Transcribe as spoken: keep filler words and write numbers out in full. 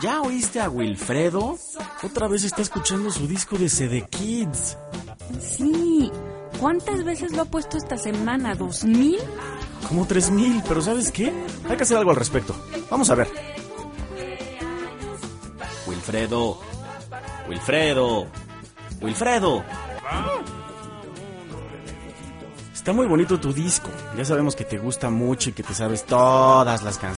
¿Ya oíste a Wilfredo? Otra vez está escuchando su disco de C D Kids. Sí. ¿Cuántas veces lo ha puesto esta semana? ¿Dos mil? Como tres mil, pero ¿sabes qué? Hay que hacer algo al respecto. Vamos a ver. Wilfredo. Wilfredo. Wilfredo. Está muy bonito tu disco. Ya sabemos que te gusta mucho y que te sabes todas las canciones.